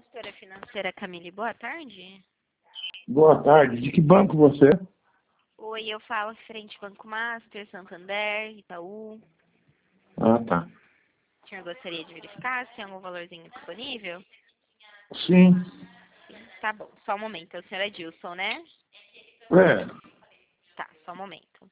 consultora financeira Camille, boa tarde. Boa tarde. De que banco você é? Oi, eu falo referente Banco Master, Santander, Itaú. Ah, tá. O senhor gostaria de verificar se tem algum valorzinho disponível? Sim. Sim, tá bom. Só um momento. O senhor é Dilson, né? É. Tá, só um momento.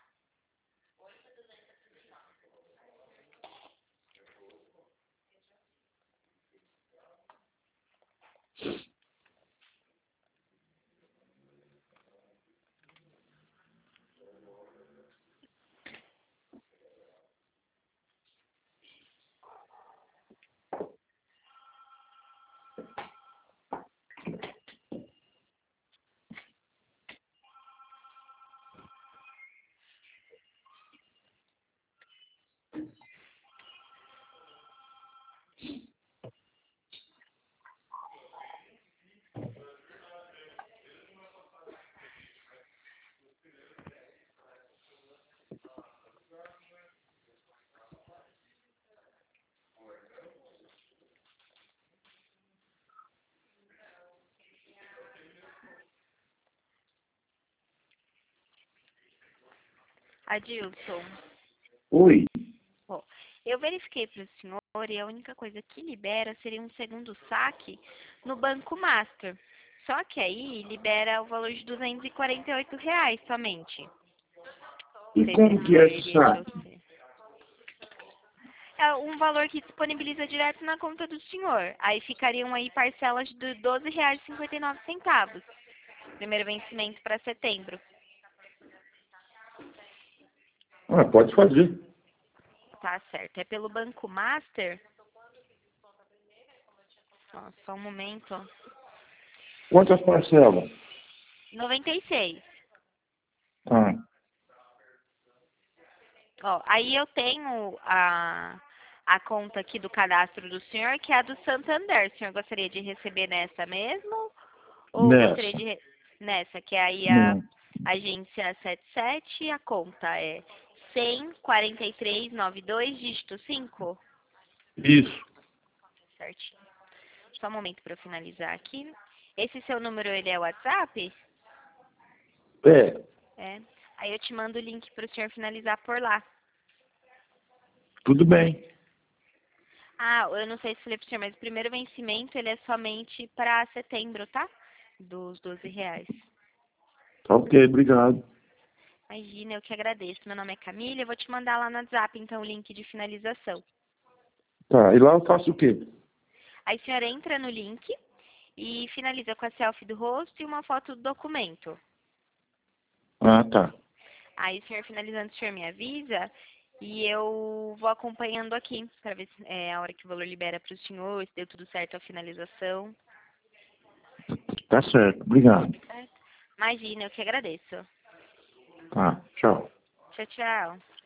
Adilson, Oi. bom, eu verifiquei para o senhor e a única coisa que libera seria um segundo saque no Banco Master. Só que aí libera o valor de R$ 248 somente. Não E sei se como esse que é valor esse iria te saque? auxiliar. É um valor que disponibiliza direto na conta do senhor. Aí ficariam aí parcelas de R$ 12,59. Primeiro vencimento para setembro. Ah, pode fazer. Tá certo. É pelo Banco Master? Ó, só um momento. Quantas parcelas? 96. Ah, Ó, aí eu tenho a conta aqui do cadastro do senhor, que é a do Santander. O senhor gostaria de receber nessa mesmo? Ou gostaria nessa. de... Nessa, que é aí a Não. agência 77 e a conta é 100 4392 dígito 5? Isso. Certinho. Só um momento para eu finalizar aqui. Esse seu número, ele é WhatsApp? É. É. Aí eu te mando o link para o senhor finalizar por lá. Tudo bem. Ah, eu não sei se falei pro senhor, mas o primeiro vencimento ele é somente para setembro, tá? Dos R$ 12. Tá ok, obrigado. Imagina, eu que agradeço. Meu nome é Camila, eu vou te mandar lá no WhatsApp, então, o link de finalização. Tá, e lá eu faço o quê? Aí o senhor entra no link e finaliza com a selfie do rosto e uma foto do documento. Ah, tá. Aí o senhor finalizando, o senhor me avisa e eu vou acompanhando aqui para ver se é a hora que o valor libera para o senhor, se deu tudo certo a finalização. Tá certo, obrigado. Certo? Imagina, eu que agradeço. Tá, tchau. Tchau, tchau.